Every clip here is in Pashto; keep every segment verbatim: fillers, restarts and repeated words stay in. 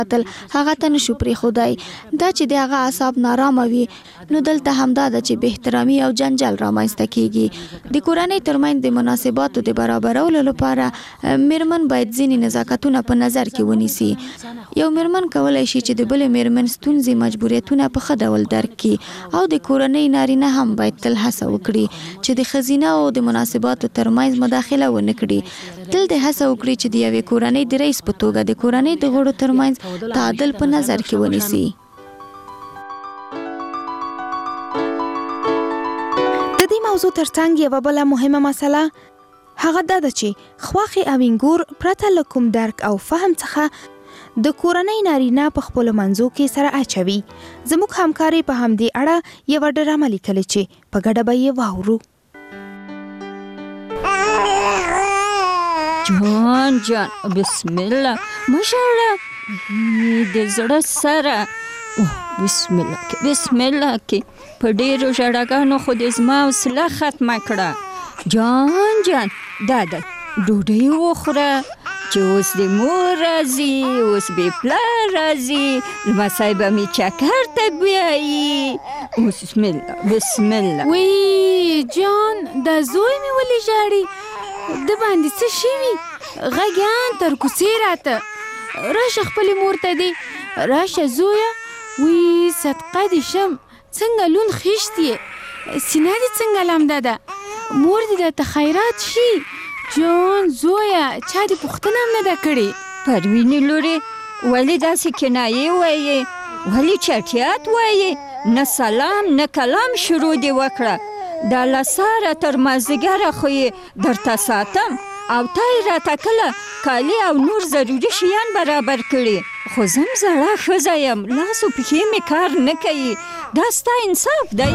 تل هغه ته نشو پرېښودای. دا چې د هغه اعصاب نارامه وي نو دلته همدا ده چې بې احترامي او جنجال رامنځته کیږي. د کورنۍ ترمنځ د مناسباتو د برابرولو لپاره میرمن باید ځینې نزاکتونه په نظر کې ونیسي. یو میرمن کولای شي چې د بلې میرمن ستونزې مجبوریتونه په ښه ډول درک کړي او د کورنۍ نارینه هم باید تل هڅه وکړي چې د ښځینه او د مناسباتو ترمنځ مداخله ونه کړي. تل د هڅه وکړي چې د یوې کورنۍ د رئیس په توګه د کورنۍ د غړو ترمنځ تعادل په نظر کې ونیسي. د دې موضوع ترڅنګ یوه بله مهمه مسله هغه دا ده چې خواښې او انګور پرته له کوم درک او فهم څخه د کورنۍ نارینه په خپلو منځو کې سره اچوي. زموږ همکارې په همدې اړه یوه ډرامه لیکلې چې په ګډه به یې واورو. جان جان بسم الله ماشاءالله د زړه سره بسم الله کې بسم الله کې په ډیرو ژړاګانو خو دې زما حوصله ختمه کړه. جان جان دا ده ډوډۍ وخوره چې اوس د مور راځي اوس بې پلار راځي لمسی به مې چکر ته بیایي. بسم الله بسم الله. وی جان دا زوی مې ولې ژاړي؟ د باندې څه شوي؟ غږیان تر کوڅې راته راشه خپلې مور ته دې راشه زویه. وی صدقه دې شم څنګه لون خیشت یې سینه دې څنګه لمده ده مور دې درته خیرات شي. جان زویه چا دې پوښتنه هم نه ده کړې. پروینې لورې ولې داسې کنایې وایې ولې چټیات وایې نه سلام نه کلام شروع دې وکړه. دا لساره تر مازدیګره خو یې درته ساتم او تا یې راته کله کالي او نور ضروري شیان برابر کړي خو زم زړه ښځه یم لاس و پښې مې کار نه کوي. دا ستا انصاف دی؟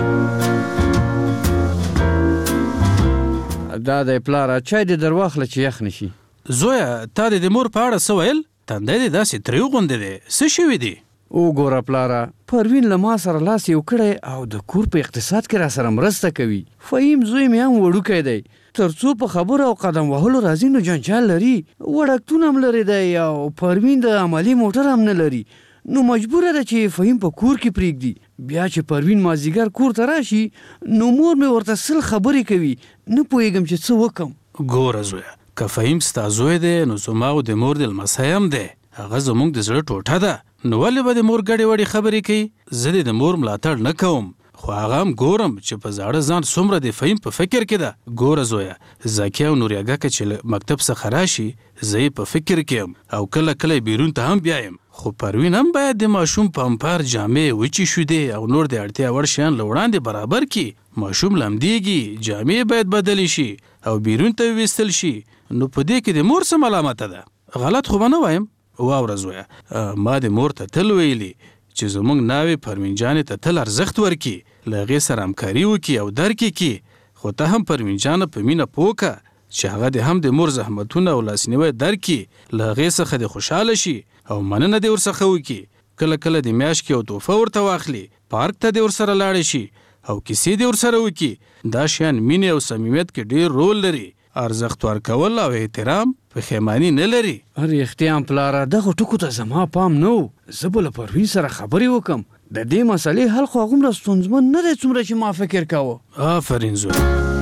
دا دی پلاره چای دې در واخله چې یخ نشي. زویه تا دې د مور په اړه څه ویل؟ تندی دې داسې تریو غوندې دی څه شوي دي؟ وګوره پلاره پروین له ما سره لاس یو کړی او د کور په اقتصاد کې را سره مرسته کوي. فهیم زوی مې هم وړوکی دی تر څو په خبرو او قدم وهلو راځي نو جنجال لري. وړکتون هم لري دی او پروین د عملي موټر هم نه لري نو مجبوره ده چې فهیم په کور کې پرېږدي. بیا چې پروین مازدیګر کور ته راشي نو مور مې ورته سل خبرې کوي نه پوهېږم چې څه وکم. ګوره زویه که فهیم ستا زوی دی نو زما او د مور د لمسی هم دی هغه زموږ د زړه ټوټه ده نو ولې به د مور ګډې وړې خبرې کوي؟ زه دې د مور ملاتړ نه کوم خو هغه هم ګورم چې په زاړه ځان څومره د فهیم په فکر کې ده. ګوره زویه زاکي او نوریاګه چې له مکتب څخه راشي زه یې په فکر کې یم او کله کله بیرون ته هم بیایم خو پروین هم باید د ماشوم پمپر جامې وچې شودې او نور د اړتیا وړ شیان له وړاندې برابر کړي. ماشوم لمدېږي جامې باید بدلې شي او بیرون ته ویستل شي نو په دې کې د مور څه ملامته ده؟ غلط خو به نه وایم. واوره زویه ما د مور ته تل ویلي چې زموږ ناوې پروین جانې ته تل ارزښت ورکړي له هغې سره همکاري وکړي او درک یې کړي خو ته هم پروین جانه په مینه پوه کړه چې هغه دې هم د مور زحمتونه او لاسنیوی درک کړي له هغې څخه دې خوشحاله شي او مننه دې ورڅخه وکړي. کله کله د میاشت کې یو تحفه ورته واخلي پارک ته دې ورسره لاړې شي او کیسې دې ورسره وکړي. دا شیان مینې او صمیمیت کې ډېر رول لري. ارزښت ورکول او احترام پښیماني نه لري. رښتیا پلاره دغو ټکو ته زما پام نه و. زه به له پروین سره خبرې وکم. د دې مسئلې حل خو هغومره ستونزمن نه دی څومره چې ما فکر کوه. آفرین زوی.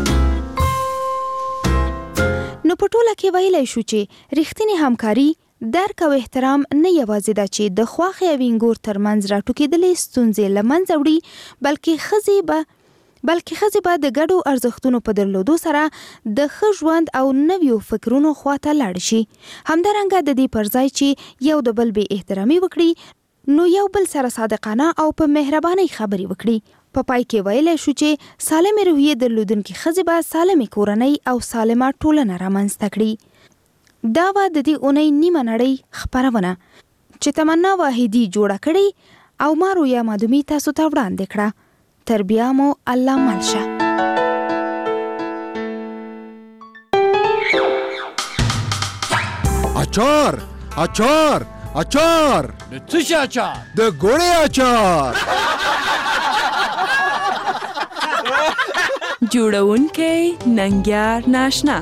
نو په ټوله کې ویلی شو چې رښتینې همکاري درک او احترام نه یوازې ده چې د خواښې او انګور ترمنځ راټوکېدلې ستونزې له منځه وړي بلکې ښځې به بلکې ښځې به د ګډو ارزښتونو په درلودو سره د ښه ژوند او نویو فکرونو خواته لاړ شي. همدارنګه د دې پر ځای چې یو د بل بې احترامي وکړي نو یو بل سره صادقانه او په مهربانۍ خبرې وکړي. په پای کې ویلی شو چې سالمې روحیې درلودونکې ښځې به سالمې کورنۍ او سالمه ټولنه رامنځته کړي. دا به د دې اونۍ نیمه نړۍ خپرونه چې تمنا واحدي جوړه کړي او ما رویا مادومي تاسو ته وړاندې کړه. تر بیا مو الله مل شه. اچار اچار اچار د څه شي اچار؟ د ګوړې اچار. جوړونکی ننګیار ناشنا.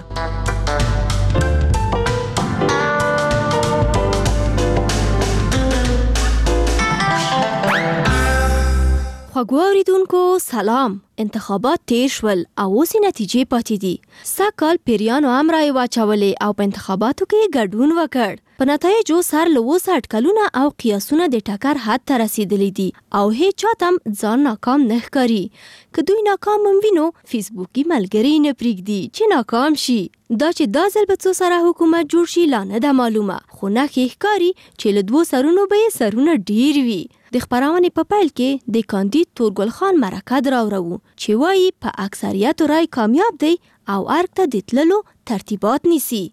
خوږو اوریدونکو سلام. انتخابات تیر شول او اوس نتیجې پاتې دي. سږ کال پیریانو هم رایې واچولې او په انتخاباتو کې ګډون وکړ. په نتایجو سر له اوسه اټکلونه او قیاسونه د ټکر حد ته رسیدلی دي او هیڅ چاته هم ځان ناکام نه ښکاري. که دوی ناکام هم وینو فیسبوکي ملګري نه پرېږدي چې ناکام شي. دا چې دا ځل به څو سره حکومت جوړ شي لا نه ده معلومه، خو نښې ښکاري چې له دوو سرونو به یې سرونه ډیر وي. د خپرونې په پیل کې د کاندید تورګل خان مرکه دراوړو چې وایي په اکثریتو رای کامیاب دی او ارګ ته د تللو ترتیبات نیسي.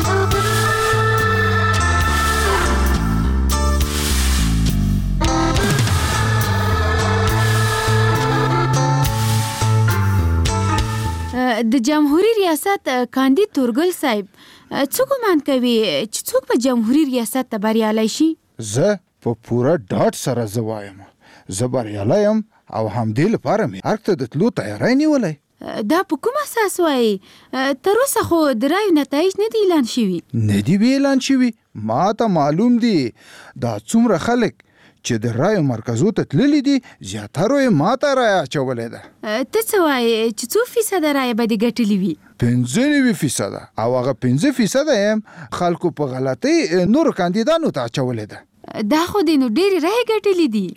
د جمهوریت ریاست کاندید تورګل صاحب څه ګمان کوي چې څوک په جمهوریت ریاست ته بریالی شي؟ زه په پوره ډاډ سره زه وایم زه بریالی یم او همدې لپاره مې ارګ ته د تلو تیاری نیولی. دا په کوم اساس وایي؟ تر اوسه خو د رایو نتایج نه دي اعلان شوي. نه دي وی اعلان شوي. ما ته معلوم دي دا څومره خلک چې د رایو مرکزو ته تللی دي زیاترو یې ما ته رایه اچولی ده. ته څه وایې چې څو فیصده رایه به دې ګټلي وي؟ پنځه نوي فیصده او هغه پنځه فیصده یې خلکو په غلطۍ نورو کاندیدانو ته اچولی ده. دا خو دې نو ډېرې رایې ګټلې دي.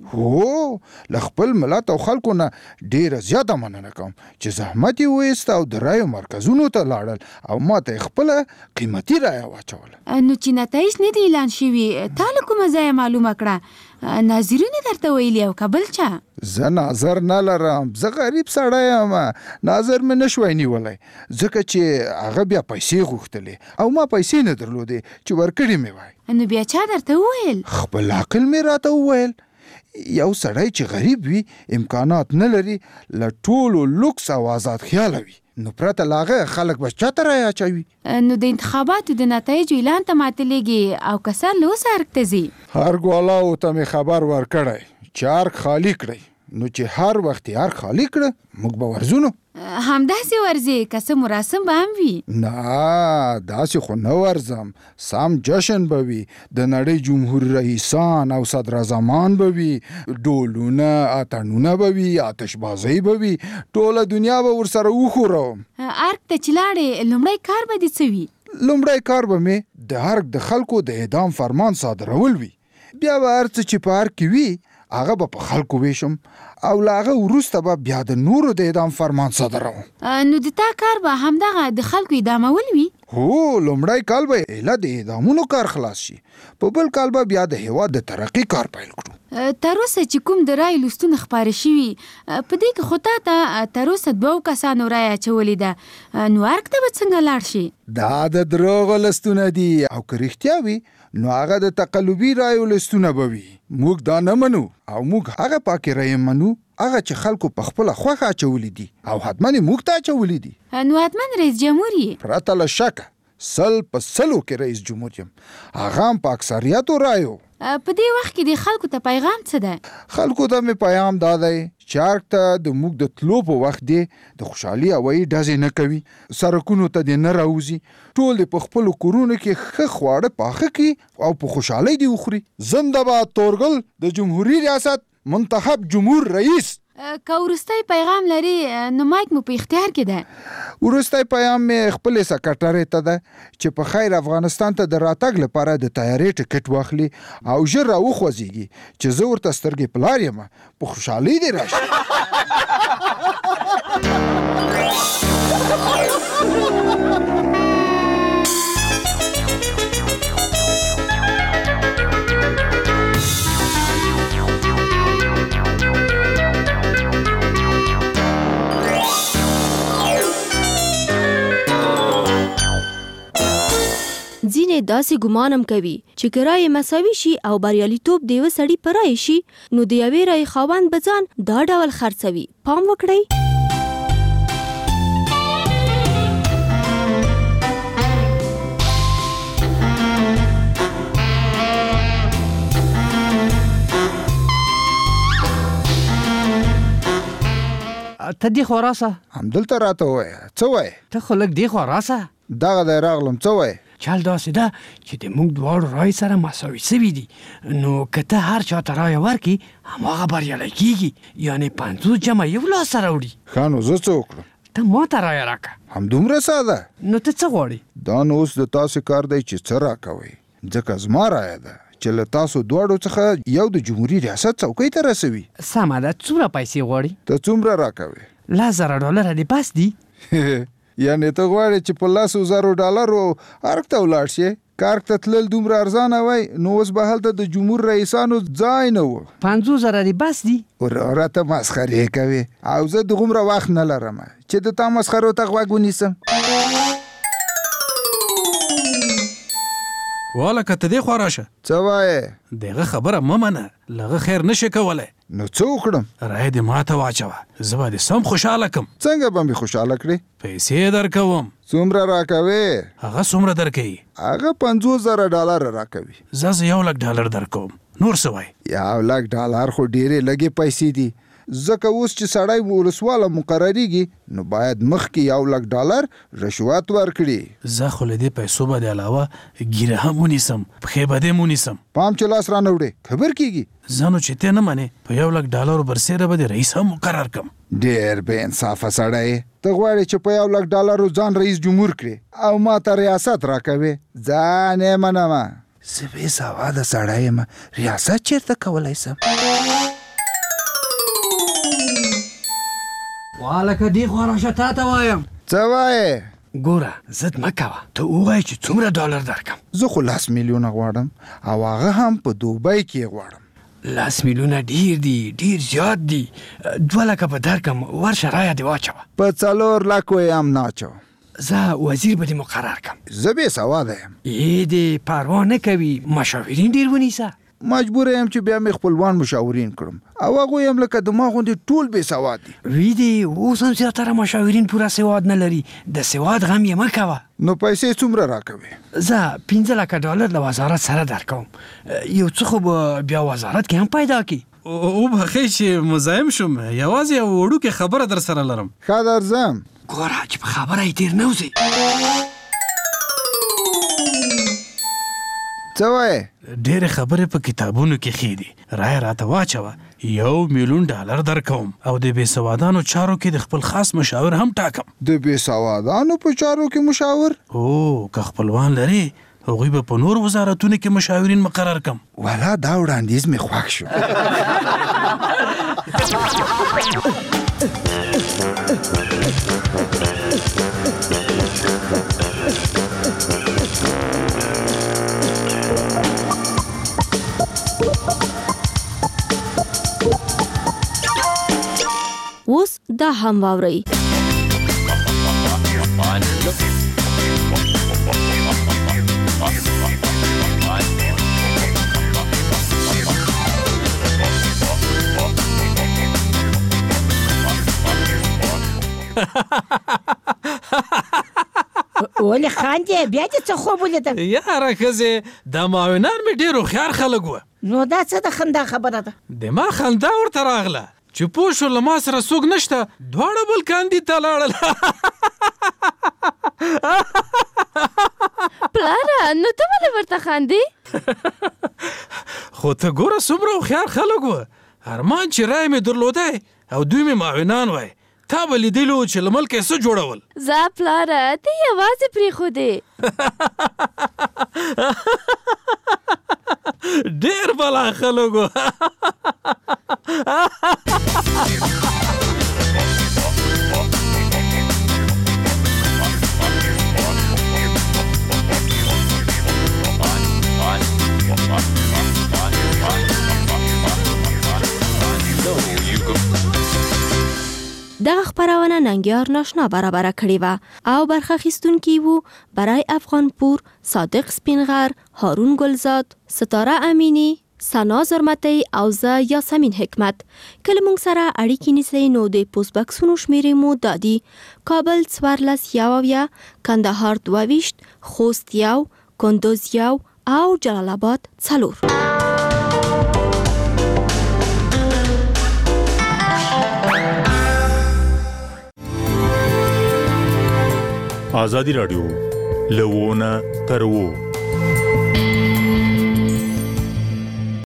هو له خپل ملت او خلکو نه ډېره زیاته مننه کوم چې زحمت یې وایست او د رایو مرکزونو ته لاړل او ما ته یې خپله قیمتي رایه واچوله. نو چې نتایج نه دي اعلان شوي تا له کومه ځایه معلومه کړه؟ ناظرین درته ویلي او که بل چا؟ زه ناظر نه لرم، زه غریب سړی یم، ناظر مې نشوی نیولی ځکه چې هغه بیا پیسې غوښتلې او ما پیسې نه درلودې چې ورکړې مې وای. نو بیا چا درته وویل؟ خپل عقل مې راته وویل. یو سړی چې غریب وي امکانات نه لري له ټولو لوکس او آزاد خیاله وي نو پرته له هغه خلک به چاته رایه اچوي. نو د انتخاباتو د نتایجو اعلان ته ماتلیږي او که سر له اوسه ارګ ته ځي؟ ارګ والاو ته مې خبر ورکړی چې ارګ خالي کړئ. نو چې هر وخت یې ارګ خالي کړه موږ به ورځو. همداسې ورځې که څه مراسم به هم وي؟ نه داسې خو نه ورځم. سم جشن به وي، د نړۍ جمهور رئیسان او صدراعظمان به وي، ډولونه اتڼونه به وي، آتشبازۍ به وي، ټوله دنیا به ورسره وښوروم. ارګ ته چې لاړې لومړی کار به دې څه وي؟ لومړی کار به مې د ارګ د خلکو د اعدام فرمان صادرول وي. بیا به هر څه چې په ارګ کې وي هغه به په خلکو ویشم او له هغه وروسته به بیا د نورو د اعدام فرمان صادروم. نو د تا کار به همدغه د خلکو اعدامول وي؟ هو لومړی کال به ایله د اعدامونو کار خلاص شي، په بل کال به بیا د هیواد د ترقي کار پیل کړو. تر اوسه چې کوم د رایې لوستونه خپاره شوي په دې کې خو تا ته تر اوسه دوو کسانو رایه اچولې ده، نو ارګ ته به څنګه لاړ شي؟ دا د دروغو لستونه دي او که رښتیا وي نو هغه د تقلبي رایو لستونه به وي. موږ دا نه منو او موږ هغه پاکې رایې منو هغه چې خلکو په خپله خوښه اچولي دي او حتما یې موږ ته اچولي دي. نو حتما رئیس جمهور یې؟ پرته له شکه سل په سلو کې رئیس جمهور یم، هغه هم په اکثریتو رایو. په دې وخت کې د خلکو ته پیغام څه ده؟ خلکو ته مې پیغام دا دی چې ارګ ته د موږ د تلو په وخت دی د خوشحالي هوایي ډزې نه کوي، سړکونو ته دې نه راوځي، ټول دې په خپلو کورونو کې ښه خواړه پاخه کړي او په خوشحالۍ دې وخوري. زنده باد تورګل د جمهوري ریاست منتخب جمهور رئیس. که وروستی پیغام لري نو مایک مو په اختیار کې ده. وروستی پیغام مې خپلې سکرټرۍ ته ده چې په خیر افغانستان ته د راتګ لپاره د تیارۍ ټکټ واخلي او ژر راوخوځېږي چې زه ورته سترګې په لار یم، په خوشحالۍ دې راشي. ځینې داسې ګمانم کوي چې که رایې مساوي شي او بریالیتوب د یوه سړي په رایې شي نو د یوې رایې خاوند به ځان دا ډول خرڅوي. پام وکړئ. ته دې خوا راسه. همدلته راته ووایه. څه وایې؟ ته خو لږ دې خوا راسه. دغه دی راغلم. څه وایې؟ چل داسې ده چې د موږ دواړو رای سره مساوي سوي دي. نو که ته هر چا ته رای ورکړي هماغه بریالی کېږي، یعنې پنځوس جمع یو لاس سره وړي. ښه نو زه څه وکړم؟ ته ما ته رایه راکړه. همدومره ساده؟ نو ته څه غواړې؟ دا نو اوس د تاسې کار دی چې څه راکوئ، ځکه زما رایه ده چې له تاسو دواړو څخه یو د جمهوري ریاست څوکۍ ته رسوي. سمه ده. څومره پیسې غواړې؟ ته څومره راکوې؟ لس زره ډالره دې بس دي؟ یعنې ته غواړې چې په لسو زرو ډالرو ارګ ته ولاړ شې؟ کارګ ته تلل دومره ارزانه وای نو اوس به هلته د جمهور رئیسانو ځای نه و. پنځوس زره دې بس دي؟ وراره ته مسخرې کوې او زه دغومره وخت نه لرم چې د تا مسخرو ته غوږ ونیسم. واله که ته دې خوا راشه. څه وایې؟ دغه خبره مه منه، لغه خیر نشي کولی. نو څه وکړم؟ رای دې ما ته واچوه، زه به دې سم خوشحاله کړم. څنګه به مې خوشحاله کړې؟ پیسې درکوم. څومره راکوې؟ هغه څومره درکوي؟ هغه پنځوس زره ډالره راکوي. زه زه یو لک ډالر درکوم. نور څه وایي؟ یو لک ډالر خو ډېرې لږې پیسې دي، ځکه اوس چې سړی ولسواله مقرریږي نو باید مخکې یو لک ډالر رشوت ورکړي. زه خو له دې پیسو به د علاوه ګیره هم ونیسم، پښې به دې ونیسم. پام چې لاس رانه وړې خبر کېږي. زه نو چې ته نه منې په یو لک ډالرو برسېره به د رئیس هم مقرر کړم. ډېر بې انصافه سړی، ته غواړې چې په یو لک ډالرو ځان رئیس جمهور کړې او ما ته ریاست راکوې. ځان یې منمه، زه بې سواده سړی یم، ریاست چېرته کولی سم؟ والکه دې خوا راشه تا ته وایم. څه وایې؟ ګوره ضد مه کوه، ته ووایه چې څومره ډالر درکم. زه خو لس میلیونه غواړم او هغه هم په دوبۍ کې غواړم. لس میلیونه ډیر دي، ډیر زیات دي. دوه لکه به درکم، ورشه رایه دې واچوه. په څلور لکو یې هم نه اچوم. زه وزیر به دې مقرر کم. زه بې سواده یم. ای دې پروا نه کوي، مشاورین ډیر ونیسه. مجبور یم چې بیا مې خپلوان مشاورین کړم او هغوی هم لکه د ما غوندې ټول بې سواد دي. وی دې اوس هم زیاتره مشاورین پوره سواد نه لري، د سواد غم یې مه کوه. نو پیسې څومره راکوې؟ زه پنځه لکه ډالر له وزارت سره درکوم. یو څه خو به بیا وزارت کې هم پیدا کړي. وبخئ چې مزاحم شوم، یوازې یو وړوکې خبره در سره لرم. ښه درځم. ګوره چې په خبره یې تېر نه وځې. څه وایې؟ ډېرې خبرې په کتابونو کې ښې دي. رایه راته واچوه، یو میلیون ډالر درکوم او د بې سوادانو چارو کې د خپل خاص مشاور هم ټاکم. د بې سوادانو په چارو کې مشاور؟ او که خپلوان لري هغوی به په نور وزارتونو کې مشاورین مقرر کم. والا دا وړاندیز مې خوښ شو. اوس دا هم واورئ. ولې خاندې؟ بیا دې څه خوب ولیدل؟ یاره ښځې دا معاونان مې ډېر هوښیار خلک وه. نو دا څه د خندا خبره ده؟ د ما خندا ورته راغله چې پوه شو له ما سره څوک نشته، دواړه بل کاندي ته لاړل. پلاره نو ته ولې ورته خاندې؟ خو ته ګوره څومره هوښیار خلک وه. ارمان چې رای مې درلودی او دوی مې معاونان وای، تا به لیدلو چې له ملکه یې څه جوړول. ځه پلاره ته یوازې پرېښودې. ډېر بلا خلک وه. دغه خپرونه ننګیار ناشنا برابره کړې وه او برخه اخیستونکي وو برای افغانپور، صادق سپینغر، هارون گلزاد، ستاره امینی، سنا زرمتی او زه یاسمین حکمت. که له موږ سره اړیکې نیسئ نو د پوسټ بکسونو شمیرې مو دا دي: کابل څوارلس یو اویا، کندهار دوه ویشت، خوست یو، کندوز یو او جلال آباد څلور. آزادی راډیو لوونه تر وو